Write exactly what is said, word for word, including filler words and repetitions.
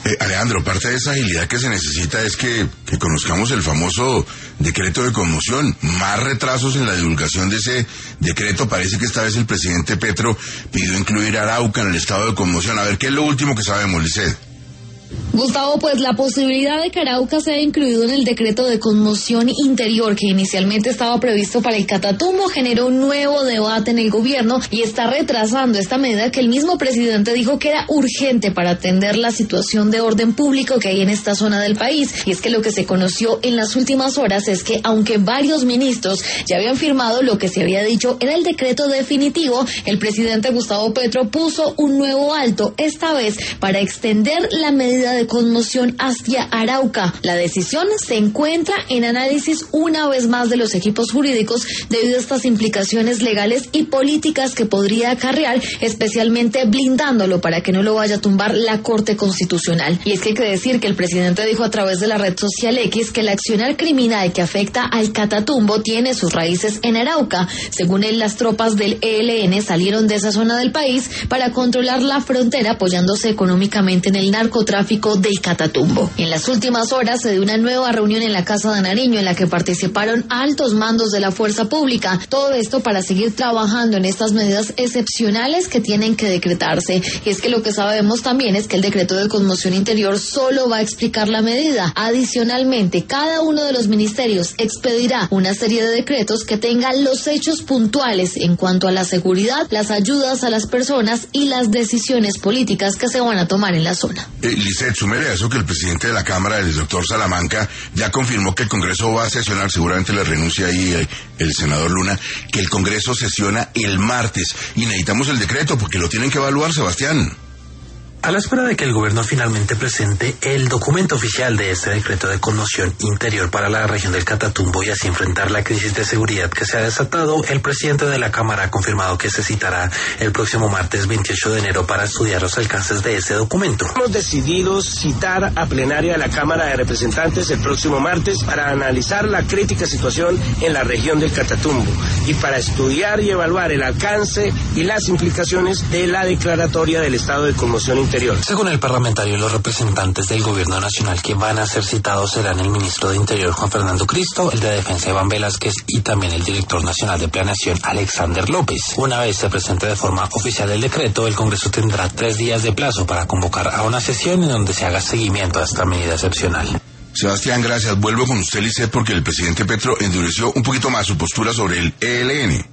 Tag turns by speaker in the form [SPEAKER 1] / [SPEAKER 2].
[SPEAKER 1] Eh, Alejandro, parte de esa agilidad que se necesita es que, que conozcamos el famoso decreto de conmoción. Más retrasos en la divulgación de ese decreto. Parece que esta vez el presidente Petro pidió incluir a Arauca en el estado de conmoción. A ver, ¿qué es lo último que sabemos, Lisset?
[SPEAKER 2] Gustavo, pues la posibilidad de que Arauca sea incluido en el decreto de conmoción interior que inicialmente estaba previsto para el Catatumbo generó un nuevo debate en el gobierno y está retrasando esta medida que el mismo presidente dijo que era urgente para atender la situación de orden público que hay en esta zona del país. Y es que lo que se conoció en las últimas horas es que aunque varios ministros ya habían firmado lo que se había dicho era el decreto definitivo, el presidente Gustavo Petro puso un nuevo alto, esta vez para extender la medida de de conmoción hacia Arauca. La decisión se encuentra en análisis una vez más de los equipos jurídicos debido a estas implicaciones legales y políticas que podría acarrear, especialmente blindándolo para que no lo vaya a tumbar la Corte Constitucional. Y es que hay que decir que el presidente dijo a través de la red social X que el accionar criminal que afecta al Catatumbo tiene sus raíces en Arauca. Según él, las tropas del E L N salieron de esa zona del país para controlar la frontera apoyándose económicamente en el narcotráfico del Catatumbo. En las últimas horas se dio una nueva reunión en la Casa de Nariño en la que participaron altos mandos de la fuerza pública. Todo esto para seguir trabajando en estas medidas excepcionales que tienen que decretarse. Y es que lo que sabemos también es que el decreto de conmoción interior solo va a explicar la medida. Adicionalmente, cada uno de los ministerios expedirá una serie de decretos que tengan los hechos puntuales en cuanto a la seguridad, las ayudas a las personas y las decisiones políticas que se van a tomar en la zona.
[SPEAKER 1] Eh, Lisset, súmele a eso que el presidente de la Cámara, el doctor Salamanca, ya confirmó que el Congreso va a sesionar, seguramente le renuncia ahí el, el senador Luna, que el Congreso sesiona el martes y necesitamos el decreto porque lo tienen que evaluar, Sebastián.
[SPEAKER 3] A la espera de que el gobierno finalmente presente el documento oficial de este decreto de conmoción interior para la región del Catatumbo y así enfrentar la crisis de seguridad que se ha desatado, el presidente de la Cámara ha confirmado que se citará el próximo martes veintiocho de enero para estudiar los alcances de ese documento.
[SPEAKER 4] Hemos decidido citar a plenaria de la Cámara de Representantes el próximo martes para analizar la crítica situación en la región del Catatumbo y para estudiar y evaluar el alcance y las implicaciones de la declaratoria del estado de conmoción interior.
[SPEAKER 3] Según el parlamentario, los representantes del gobierno nacional que van a ser citados serán el ministro de Interior, Juan Fernando Cristo, el de Defensa, Iván Velázquez, y también el director nacional de Planeación, Alexander López. Una vez se presente de forma oficial el decreto, el Congreso tendrá tres días de plazo para convocar a una sesión en donde se haga seguimiento a esta medida excepcional.
[SPEAKER 1] Sebastián, gracias. Vuelvo con usted, Lisset, porque el presidente Petro endureció un poquito más su postura sobre el E L N.